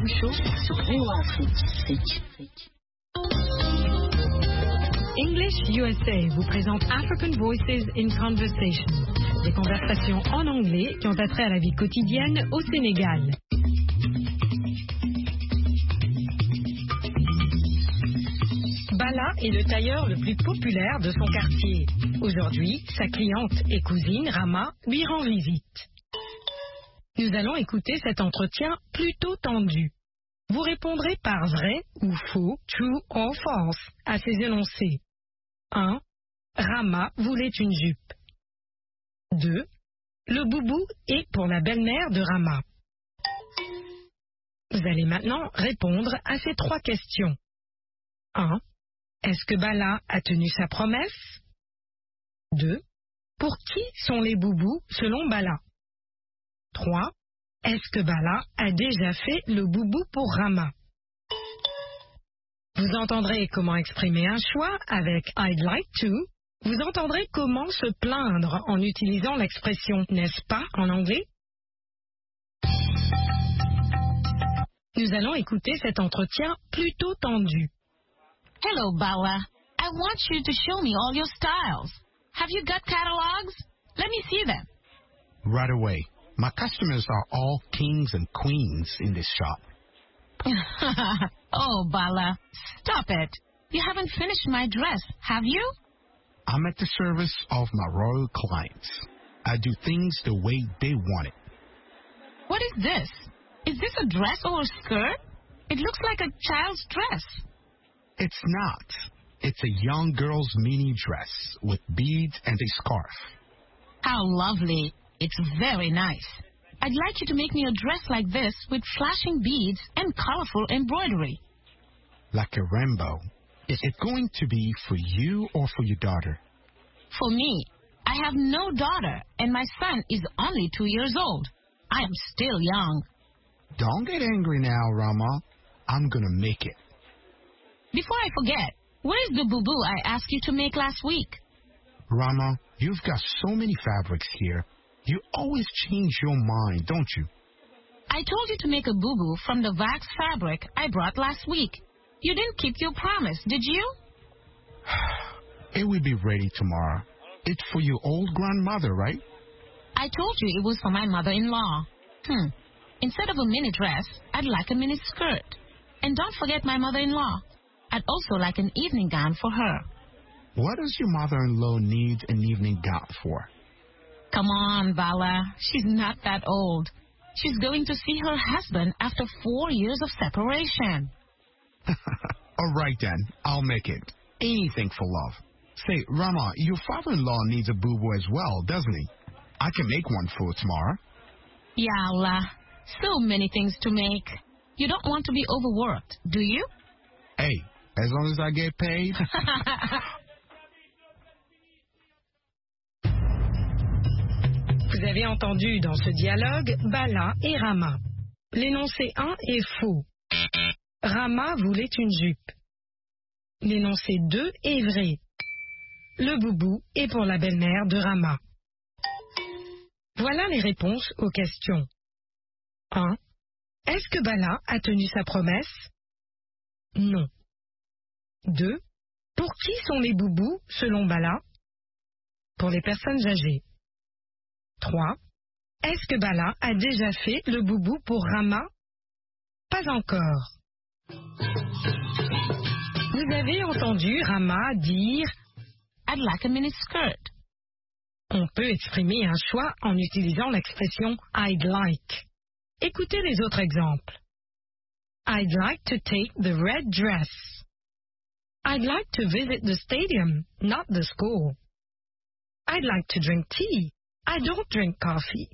Vous Show sur VOA Afrique. English USA vous présente African Voices in Conversation, des conversations en anglais qui ont attrait à la vie quotidienne au Sénégal. Bala est le tailleur le plus populaire de son quartier. Aujourd'hui, sa cliente et cousine, Rama, lui rend visite. Nous allons écouter cet entretien plutôt tendu. Vous répondrez par vrai ou faux, true or false, à ces énoncés. 1. Rama voulait une jupe. 2. Le boubou est pour la belle-mère de Rama. Vous allez maintenant répondre à ces 3 questions. 1. Est-ce que Bala a tenu sa promesse? 2. Pour qui sont les boubous selon Bala? 3. Est-ce que Bala a déjà fait le boubou pour Rama? Vous entendrez comment exprimer un choix avec I'd like to. Vous entendrez comment se plaindre en utilisant l'expression n'est-ce pas en anglais. Nous allons écouter cet entretien plutôt tendu. Hello, Bala. I want you to show me all your styles. Have you got catalogs? Let me see them. Right away. My customers are all kings and queens in this shop. Oh, Bala, stop it. You haven't finished my dress, have you? I'm at the service of my royal clients. I do things the way they want it. What is this? Is this a dress or a skirt? It looks like a child's dress. It's not. It's a young girl's mini dress with beads and a scarf. How lovely. It's very nice. I'd like you to make me a dress like this with flashing beads and colorful embroidery. Like a rainbow. Is it going to be for you or for your daughter? For me. I have no daughter, and my son is only 2 years old. I am still young. Don't get angry now, Rama. I'm gonna make it. Before I forget, where's the boubou I asked you to make last week? Rama, you've got so many fabrics here. You always change your mind, don't you? I told you to make a boubou from the wax fabric I brought last week. You didn't keep your promise, did you? It will be ready tomorrow. It's for your old grandmother, right? I told you it was for my mother-in-law. Instead of a mini dress, I'd like a mini skirt. And don't forget my mother-in-law. I'd also like an evening gown for her. What does your mother-in-law need an evening gown for? Come on, Bala. She's not that old. She's going to see her husband after 4 years of separation. All right, then. I'll make it. Anything for love. Say, Rama, your father-in-law needs a boo-boo as well, doesn't he? I can make one for tomorrow. Yeah, Allah. So many things to make. You don't want to be overworked, do you? Hey, as long as I get paid. Vous avez entendu dans ce dialogue Bala et Rama. L'énoncé 1 est faux. Rama voulait une jupe. L'énoncé 2 est vrai. Le boubou est pour la belle-mère de Rama. Voilà les réponses aux questions. 1. Est-ce que Bala a tenu sa promesse? Non. 2. Pour qui sont les boubous selon Bala? Pour les personnes âgées. 3. Est-ce que Bala a déjà fait le boubou pour Rama? Pas encore. Vous avez entendu Rama dire I'd like a mini skirt. On peut exprimer un choix en utilisant l'expression I'd like. Écoutez les autres exemples. I'd like to take the red dress. I'd like to visit the stadium, not the school. I'd like to drink tea. I don't drink coffee.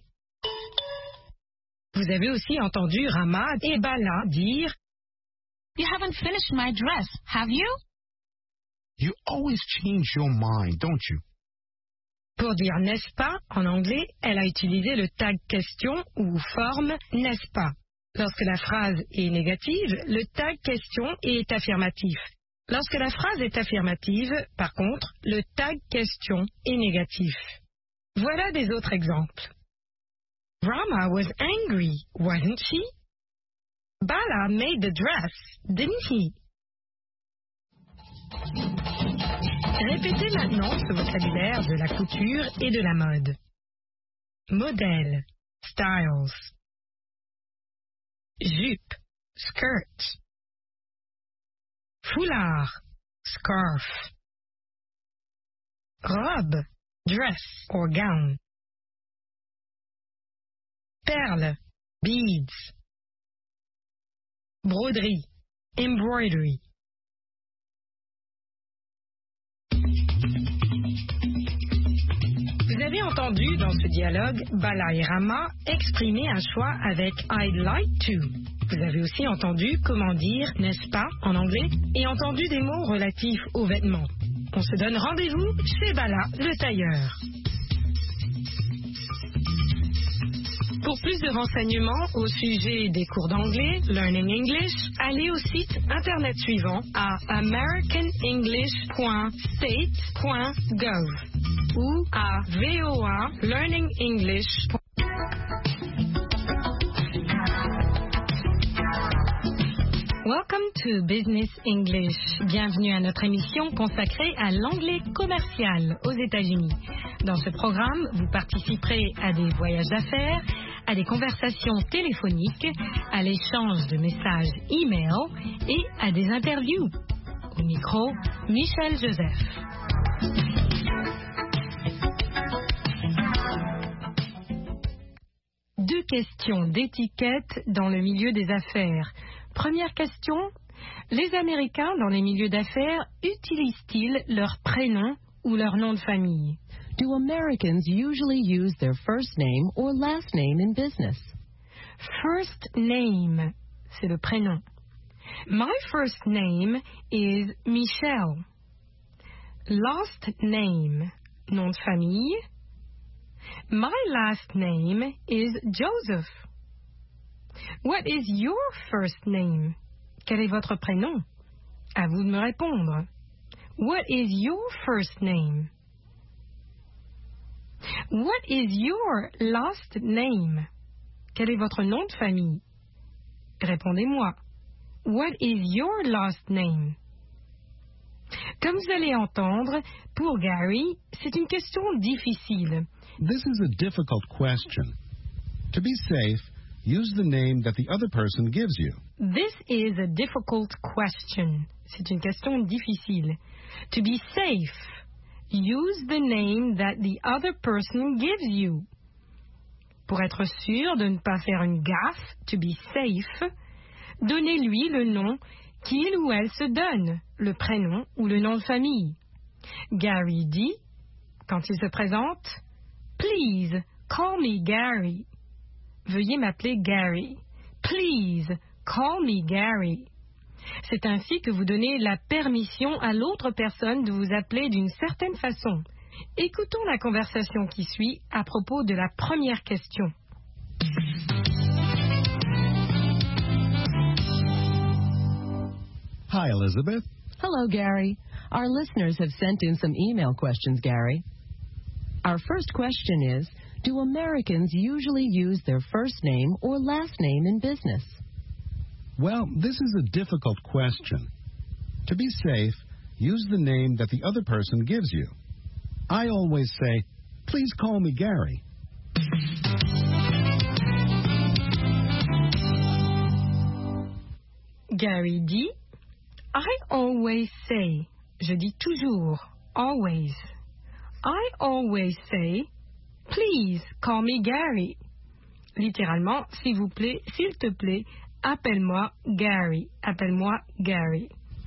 Vous avez aussi entendu Rama et Bala dire You haven't finished my dress, have you? You always change your mind, don't you? Pour dire n'est-ce pas, en anglais, elle a utilisé le tag question ou forme n'est-ce pas. Lorsque la phrase est négative, le tag question est affirmatif. Lorsque la phrase est affirmative, par contre, le tag question est négatif. Voilà des autres exemples. Rama was angry, wasn't she? Bala made the dress, didn't he? Répétez maintenant ce vocabulaire de la couture et de la mode. Modèle, styles. Jupe, skirt. Foulard, scarf. Robe, dress or gown. Perle, beads. Broderie, embroidery. Vous avez entendu dans ce dialogue Bala et Rama exprimer un choix avec I'd like to. Vous avez aussi entendu comment dire n'est-ce pas en anglais et entendu des mots relatifs aux vêtements. On se donne rendez-vous chez Bala le tailleur. Pour plus de renseignements au sujet des cours d'anglais, Learning English, allez au site internet suivant à americanenglish.state.gov ou à VOA Learning English. Welcome to Business English. Bienvenue à notre émission consacrée à l'anglais commercial aux États-Unis. Dans ce programme, vous participerez à des voyages d'affaires, à des conversations téléphoniques, à l'échange de messages e-mail et à des interviews. Au micro, Michel Joseph. Deux questions d'étiquette dans le milieu des affaires. Première question, les Américains dans les milieux d'affaires utilisent-ils leur prénom ou leur nom de famille? Do Americans usually use their first name or last name in business? First name, c'est le prénom. My first name is Michelle. Last name, nom de famille. My last name is Joseph. What is your first name? Quel est votre prénom? À vous de me répondre. What is your first name? What is your last name? Quel est votre nom de famille? Répondez-moi. What is your last name? Comme vous allez entendre, pour Gary, c'est une question difficile. This is a difficult question. To be safe, use the name that the other person gives you. This is a difficult question. C'est une question difficile. To be safe, use the name that the other person gives you. Pour être sûr de ne pas faire une gaffe, to be safe, donnez-lui le nom qu'il ou elle se donne, le prénom ou le nom de famille. Gary dit, quand il se présente, Please, call me Gary. Veuillez m'appeler Gary. Please, call me Gary. C'est ainsi que vous donnez la permission à l'autre personne de vous appeler d'une certaine façon. Écoutons la conversation qui suit à propos de la première question. Hi, Elizabeth. Hello, Gary. Our listeners have sent in some email questions, Gary. Our first question is, do Americans usually use their first name or last name in business? Well, this is a difficult question. To be safe, use the name that the other person gives you. I always say, please call me Gary. Gary dit, I always say, je dis toujours, always. I always say, please call me Gary. Littéralement, s'il vous plaît, s'il te plaît, appelle-moi Gary. Appelle-moi Gary.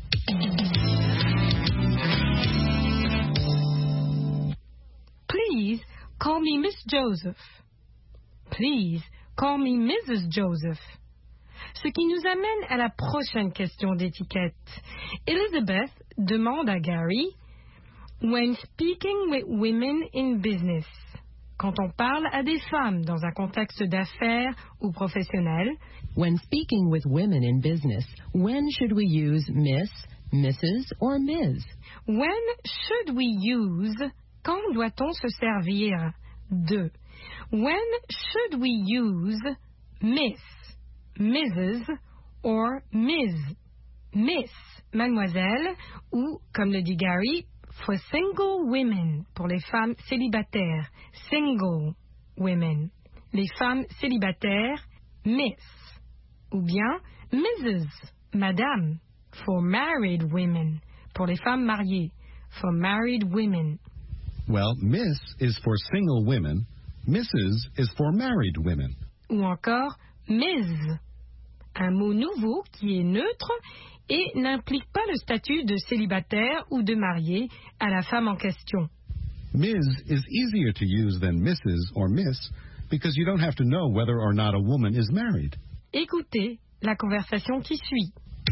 Please call me Miss Joseph. Please call me Mrs. Joseph. Ce qui nous amène à la prochaine question d'étiquette. Elizabeth demande à Gary, when speaking with women in business, quand on parle à des femmes dans un contexte d'affaires ou professionnel, when speaking with women in business, when should we use Miss, Mrs. or Ms? When should we use, quand doit-on se servir de? When should we use Miss, Mrs. or Ms. Miss, mademoiselle, ou, comme le dit Gary, for single women, pour les femmes célibataires, single women. Les femmes célibataires, Miss. Ou bien Mrs., madame, for married women, pour les femmes mariées, for married women. Well, Miss is for single women. Mrs. is for married women. Ou encore Ms., un mot nouveau qui est neutre et n'implique pas le statut de célibataire ou de marié à la femme en question. Ms. is easier to use than Mrs. or Miss because you don't have to know whether or not a woman is married. Écoutez la conversation qui suit.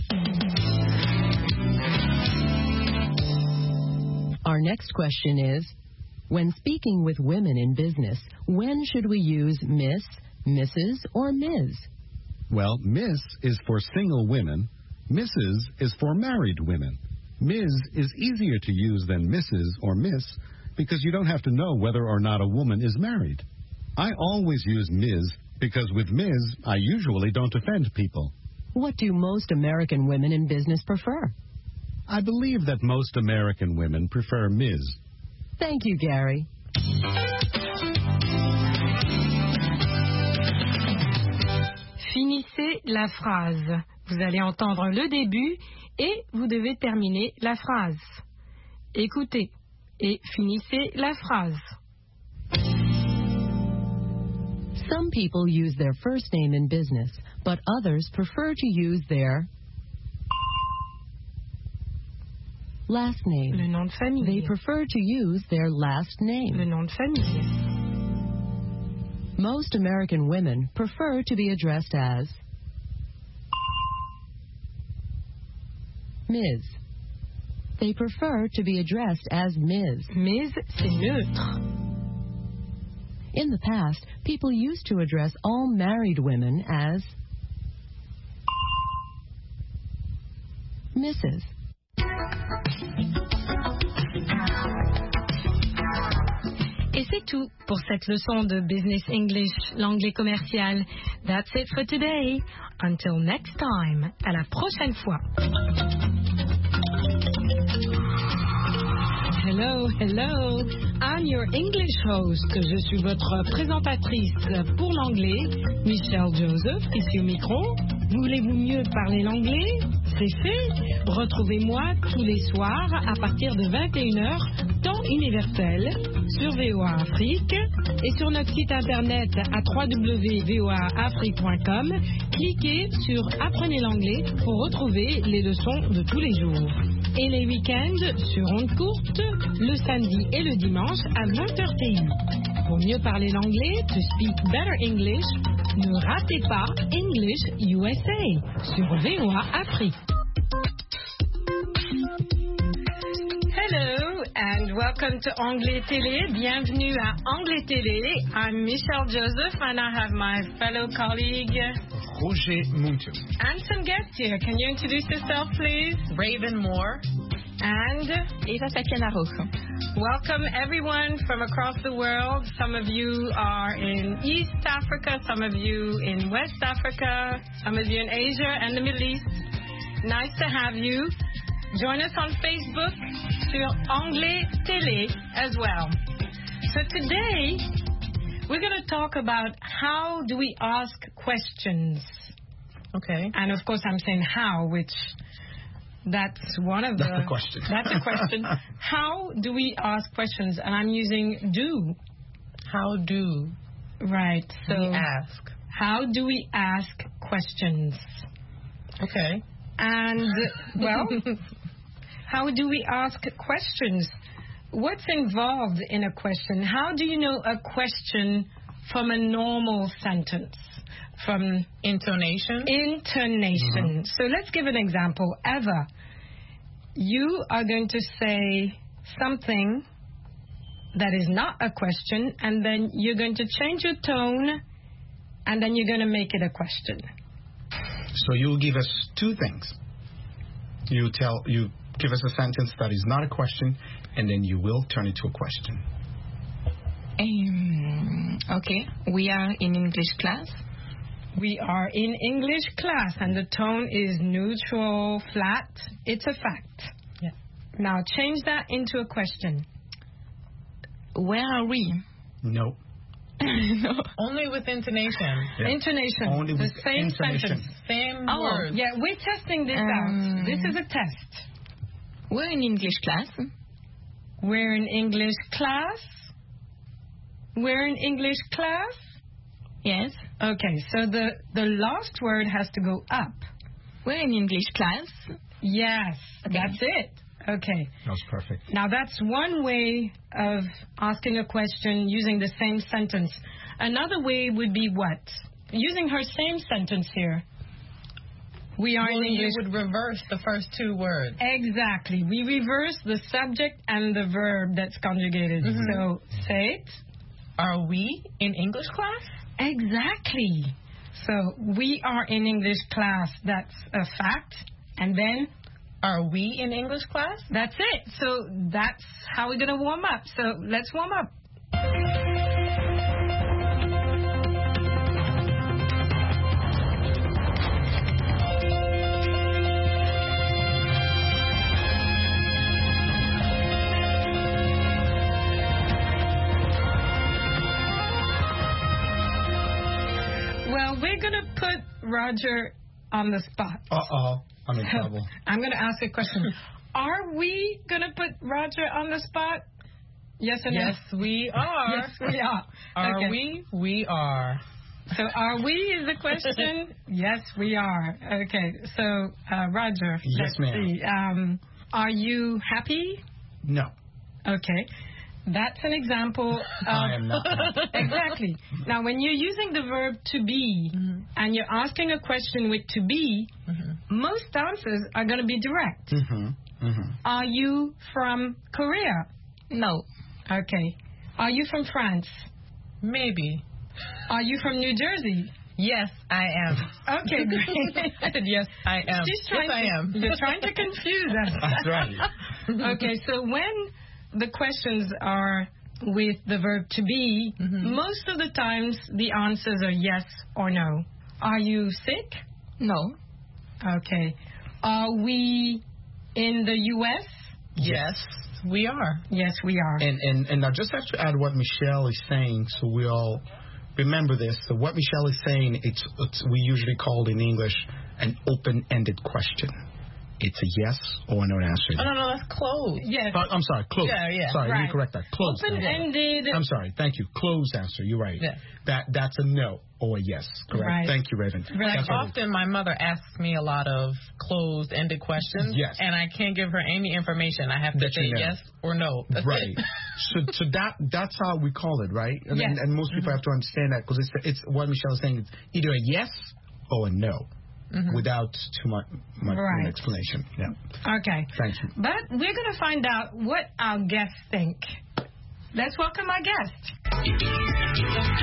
Our next question is, when speaking with women in business, when should we use Miss, Mrs., or Ms.? Well, Miss is for single women. Mrs. is for married women. Ms. is easier to use than Mrs. or Miss because you don't have to know whether or not a woman is married. I always use Ms. because with Ms. I usually don't offend people. What do most American women in business prefer? I believe that most American women prefer Ms. Thank you, Gary. Finissez la phrase. Vous allez entendre le début et vous devez terminer la phrase. Écoutez et finissez la phrase. Some people use their first name in business, but others prefer to use their last name. Le nom de famille. They prefer to use their last name. Le nom de famille. Most American women prefer to be addressed as Ms. They prefer to be addressed as Ms. Ms, c'est neutre. In the past, people used to address all married women as Mrs. Et c'est tout pour cette leçon de Business English, l'anglais commercial. That's it for today. Until next time. À la prochaine fois. Hello, hello. I'm your English host. Je suis votre présentatrice pour l'anglais, Michelle Joseph, ici au micro. Voulez-vous mieux parler l'anglais? C'est fait. Retrouvez-moi tous les soirs à partir de 21h, temps universel, sur VOA Afrique et sur notre site internet à www.voaafrique.com. Cliquez sur Apprenez l'anglais pour retrouver les leçons de tous les jours. Et les week-ends sur ondes courtes, le samedi et le dimanche à 20h TU. Pour mieux parler l'anglais, to speak better English, ne ratez pas English USA sur VOA Afrique. Hello and welcome to Anglais Télé. Bienvenue à Anglais Télé. I'm Michelle Joseph and I have my fellow colleague Roger Muntu. and some guests here. Can you introduce yourself, please? Raven Moore. And Eva Tatiana Rojo. welcome everyone from across the world. Some of you are in East Africa, some of you in West Africa, some of you in Asia and the Middle East. Nice to have you. Join us on Facebook sur Anglais Télé as well. So today we're going to talk about how do we ask questions. Okay. And of course I'm saying how, which that's one of That's the question. That's a question. How do we ask questions? And I'm using do. How do Right. So we ask? how do we ask questions? Okay. And well, how do we ask questions? What's involved in a question? How do you know a question from a normal sentence? From Intonation. intonation. So let's give an example. Eva, you are going to say something that is not a question, and then you're going to change your tone, and then you're going to make it a question. So you'll give us two things. You give us a sentence that is not a question, and then you will turn it to a question. Okay. We are in English class. We are in English class, and the tone is neutral, flat. It's a fact. Yeah. Now change that into a question. Where are we? No. No. Only with intonation. Yeah. Intonation. Only the with same intonation. sentence. Same Oh, words. Yeah, we're testing this out. This is a test. We're in English class. We're in English class. We're in English class. Yes. Okay, so the last word has to go up. We're in English class. Yes, Okay. that's it. Okay. That was perfect. Now that's one way of asking a question using the same sentence. Another way would be what? Using her same sentence here. We are in Well, you English. would reverse the first two words. Exactly. We reverse the subject and the verb that's conjugated. So say it. Are we in English class? Exactly. So we are in English class. That's a fact. And then Are we in English class? that's it. So that's how we're going to warm up. So let's warm up. Well, we're going to put Roger on the spot. Uh-oh. I'm in trouble. I'm going to ask a question. Are we going to put Roger on the spot? Yes or no? Yes, we are. Yes, we are. Are Okay. we? We are. So are we is the question? Yes, we are. Okay. So, Roger. Yes, let's ma'am. see. Are you happy? No. Okay. That's an example of... I am not. Exactly. Now, when you're using the verb to be and you're asking a question with to be, most answers are going to be direct. Mm-hmm. Mm-hmm. Are you from Korea? No. Okay. Are you from France? Maybe. Are you from New Jersey? Yes, I am. Okay, great. I said yes, I am. She's trying yes, I am. You're trying to confuse us. That's right. Okay, so when the questions are with the verb to be, most of the times the answers are yes or no. Are you sick? No. Okay. Are we in the U.S.? Yes, we are. Yes, we are. And I just have to add what Michelle is saying so we all remember this. So what Michelle is saying, it's we usually call it in English an open-ended question. It's a yes or no answer. Oh, no, that's closed. Yes. I'm sorry, closed. Yeah. Sorry, Right. let me correct that. Closed. Open-ended. I'm sorry, thank you. Closed answer. You're right. Yeah. That's a no or a yes. Correct. Right. Thank you, Raven. Right. That's what it is. Often my mother asks me a lot of closed-ended questions. Yes. And I can't give her any information. I have to That say you know. yes or no. That's Right. it. so that's how we call it, right? And, Yes. and most people have to understand that because it's what Michelle is saying. It's either a yes or a no, without too much Right. explanation. Yeah. Okay. Thank you. But we're going to find out what our guests think. Let's welcome our guest.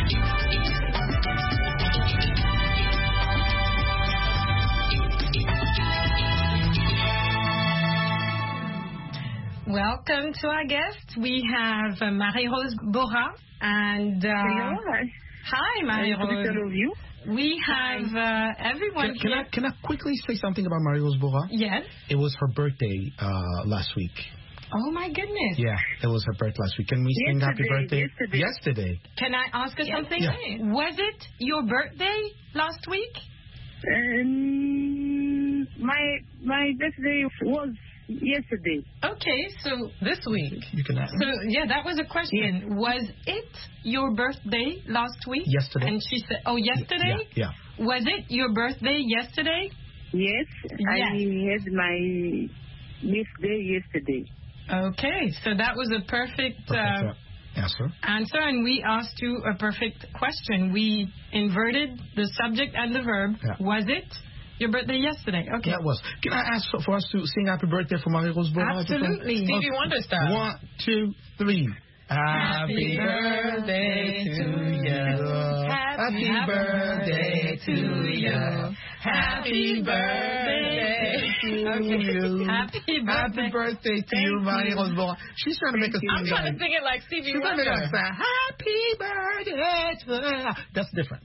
Welcome to our guest. We have Marie-Rose Bora and Hello. hi Marie-Rose. All of you. We have everyone here. Can I quickly say something about Marie-Rose Bora? Yes. It was her birthday last week. Oh my goodness. Yeah, it was her birthday last week. Can we sing happy birthday? Yesterday. Can I ask her something? Yeah. Was it your birthday last week? My birthday was yesterday. Okay, so This week. You can ask. so yeah, that was a question. Was it your birthday last week? Yesterday. And she said, "Oh, yesterday." Yeah. Was it your birthday yesterday? Yes, I Yes. had my birthday yesterday. Okay, so that was a perfect Answer. answer, and we asked you a perfect question. We inverted the subject and the verb. Yeah. Was it your birthday yesterday? Okay. That was. Can I ask for us to sing happy birthday for Marie-Rose Bora? Absolutely. Stevie Wonder style. 1, 2, 3. Happy birthday to you. Happy birthday to you. Happy birthday to you. Happy birthday. Happy birthday to you, Marie-Rose Bora. She's trying to make us I'm sing. trying to sing it like Stevie She's trying to Wonder. make us say, happy birthday to you. That's different.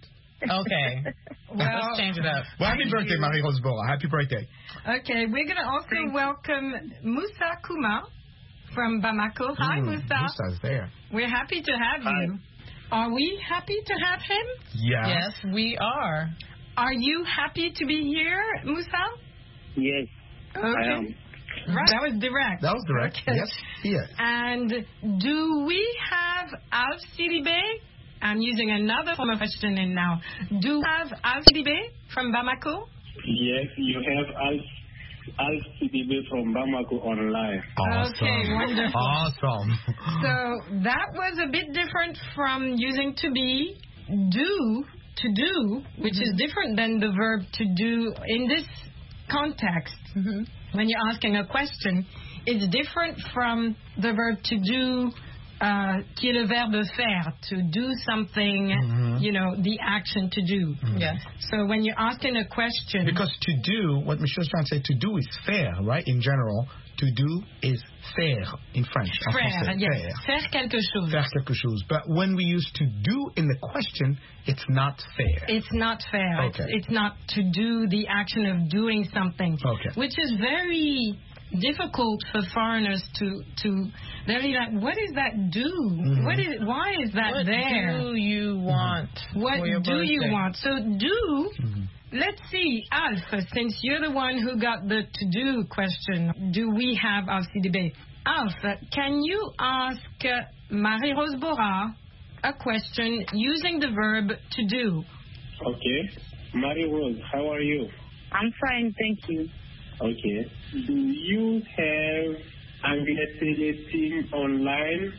Okay. Well, let's change it up. Well, happy birthday, Marie-Rose Bora. Happy birthday. Okay, we're going to also welcome Moussa Kouma from Bamako. Hi, Moussa. Moussa's there. We're happy to have you. Are we happy to have him? Yes, we are. Are you happy to be here, Moussa? Yes, Okay. I am. Right. That was direct. That was direct. Okay. Yes, yes. And do we have Alf Sidibé? I'm using another form of questioning now. Do we have Alf Sidibé from Bamako? Yes, you have Alf CDB from Bamako online. Awesome. Okay, wonderful. Awesome. So that was a bit different from using to be, to do, which is different than the verb to do in this context. When you're asking a question, it's different from the verb to do, qui est le verbe faire, to do something, you know, the action to do. Yes. So when you're asking a question... Because to do, what Michelle's trying to say, to do is faire, right? In general, to do is faire in French. En Faire, français, yes. faire. Faire quelque chose. Faire quelque chose. But when we use to do in the question, it's not fair. It's not fair. Okay. It's not to do the action of doing something. Okay. Which is very difficult for foreigners to they're like, what is that do? Why is that What there? do you want? What for your do you birthday? want? So do, let's see, Alf, since you're the one who got the to-do question, do we have Alf CDB? Alf, can you ask Marie-Rose Bora a question using the verb to do? Okay. Marie-Rose, how are you? I'm fine, thank you. Okay. Do you have Anglais Télé team online?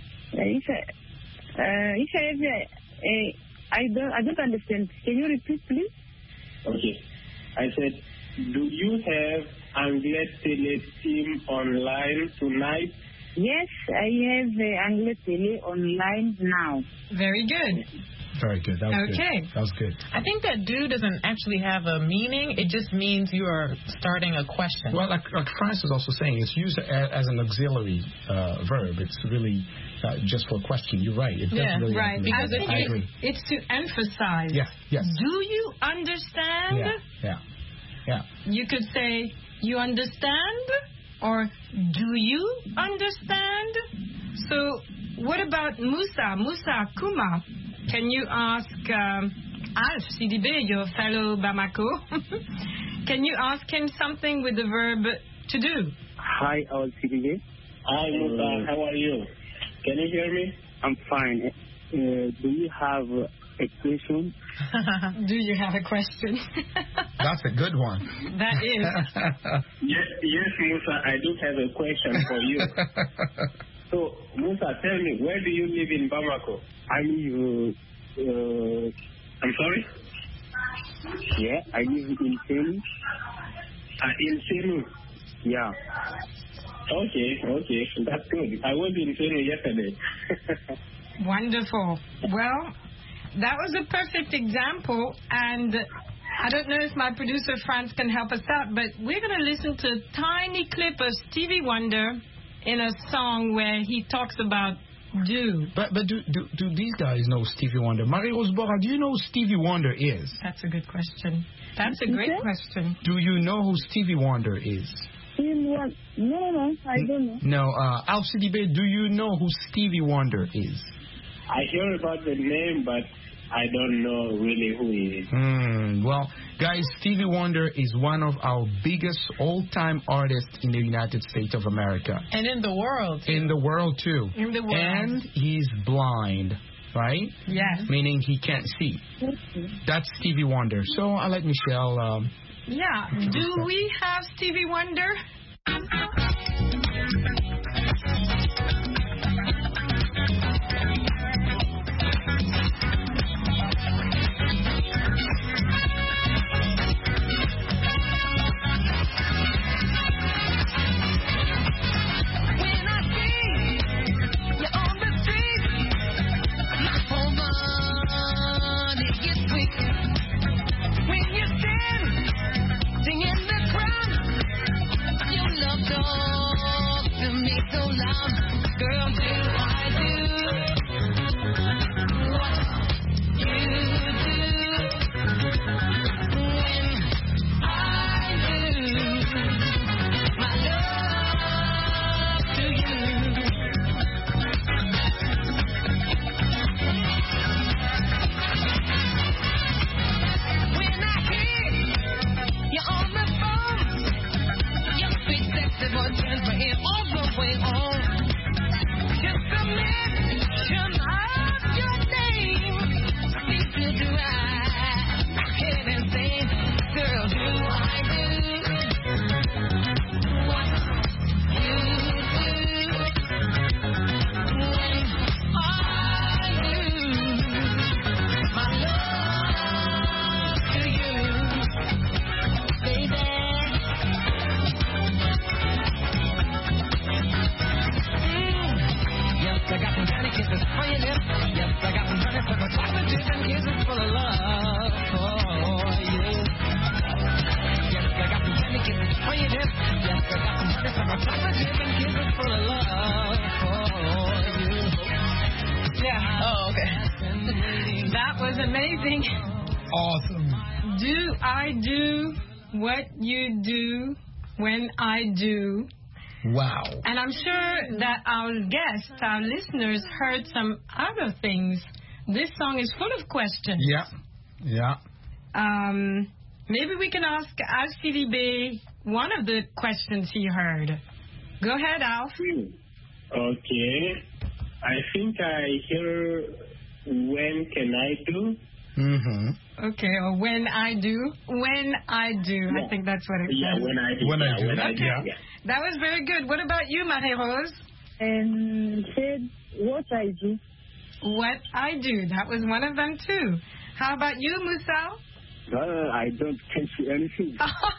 I don't understand. Can you repeat, please? Okay. I said, do you have Anglais Télé team online tonight? Yes, I have Anglais Télé online now. Very good. Very good. That was Okay. good. That was good. I think that do doesn't actually have a meaning. It just means you are starting a question. Well, like France is also saying, it's used as an auxiliary verb. It's really just for a question. You're right. It Yeah, doesn't really right, have a because meaning. I agree. It's to emphasize. Yeah, yes. Do you understand? Yeah. You could say, you understand? Or, do you understand? So, what about Moussa Kouma? Can you ask Alf Sidibé, your fellow Bamako? Can you ask him something with the verb to do? Hi, Alf CDB. Hi, Moussa. How are you? Can you hear me? I'm fine. Do you have a question? Do you have a question? That's a good one. That is. Yes, Moussa, I do have a question for you. So, Moussa, tell me, where do you live in Bamako? I live, I'm sorry? Yeah, I live in Senu. In Senu? Yeah. Okay, that's good. I was in Senu yesterday. Wonderful. Well, that was a perfect example, and I don't know if my producer Franz can help us out, but we're going to listen to a tiny clip of Stevie Wonder in a song where he talks about do. But do these guys know Stevie Wonder? Marie-Rose Bora, do you know who Stevie Wonder is? That's a good question. That's a great question. Do you know who Stevie Wonder is? No, I don't know. No, Alf Sidibé, do you know who Stevie Wonder is? I hear about the name, but I don't know really who he is. Well, guys, Stevie Wonder is one of our biggest all-time artists in the United States of America. And in the world. In the world, too. In the world. And he's blind, right? Yes. Meaning he can't see. That's Stevie Wonder. So I'll let Michelle... Yeah. Do we have Stevie Wonder? Singing the crowd, you for your dip. Yes, I got some money from a chocolate and kisses full of love for you. Yeah. Oh, okay. That was amazing. Awesome. Do I do what you do when I do? Wow. And I'm sure that our guests, our listeners, heard some other things. This song is full of questions. Yeah. Maybe we can ask Alfie B one of the questions he heard. Go ahead, Alf. Okay. I think I hear when can I do? Mm-hmm. Okay, or when I do. When I do. Yeah. I think that's what it says. Yeah, when I do. When I do. Okay. Yeah. That was very good. What about you, Marie-Rose? Said what I do. What I do. That was one of them, too. How about you, Musal? I don't catch anything.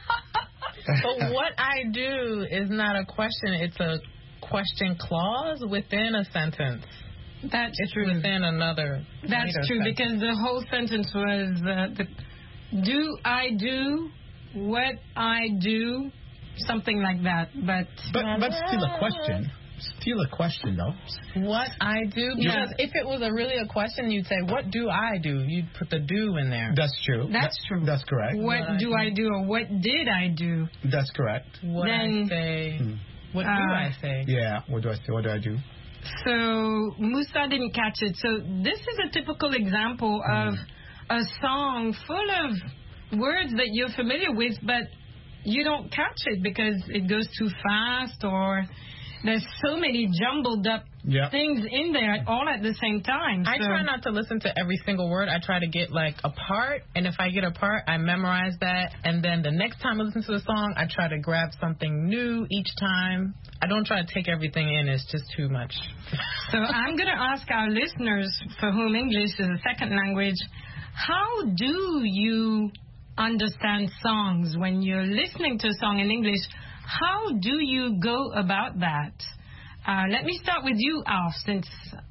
But what I do is not a question. It's a question clause within a sentence. That's it's true. Within another. That's true, sentence. because the whole sentence was do I do what I do, something like that. But still a question. Still a question, though. What I do? Because if it was really a question, you'd say, what do I do? You'd put the do in there. That's true. That's true. That's correct. What do I do, or what did I do? That's correct. What I say. What do I say? Yeah, what do I say? What do I do? So Musa didn't catch it. So this is a typical example of a song full of words that you're familiar with, but you don't catch it because it goes too fast, or there's so many jumbled up things in there all at the same time. I try not to listen to every single word. I try to get like a part, and if I get a part, I memorize that, and then the next time I listen to the song, I try to grab something new each time. I don't try to take everything in. It's just too much. So I'm going to ask our listeners for whom English is a second language, how do you understand songs when you're listening to a song in English? How do you go about that? Let me start with you, Alf, since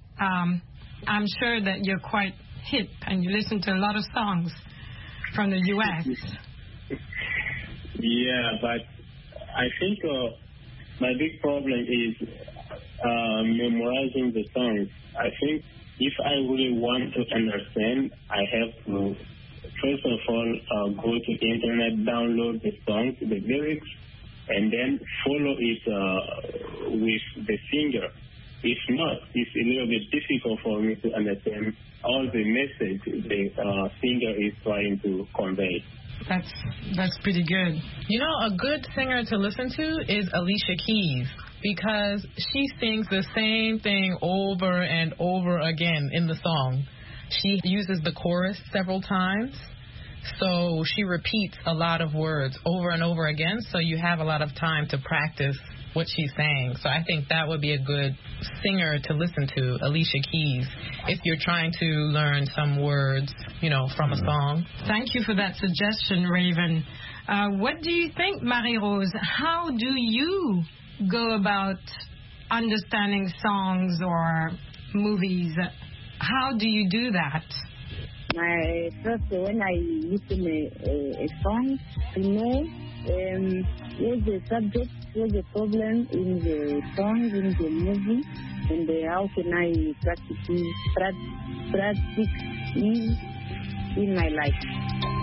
I'm sure that you're quite hip and you listen to a lot of songs from the U.S. Yeah, but I think my big problem is memorizing the songs. I think if I really want to understand, I have to, first of all, go to the internet, download the songs, the lyrics, and then follow it with the singer. If not, it's a little bit difficult for me to understand all the message the singer is trying to convey. That's pretty good. You know, a good singer to listen to is Alicia Keys, because she sings the same thing over and over again in the song. She uses the chorus several times. So she repeats a lot of words over and over again, so you have a lot of time to practice what she's saying. So I think that would be a good singer to listen to, Alicia Keys, if you're trying to learn some words, you know, from a song. Thank you for that suggestion, Raven. What do you think, Marie-Rose? How do you go about understanding songs or movies? How do you do that? First, when I listen a song, to know what's the subject, what's the problem in the song, in the movie, and how can I practice it in my life.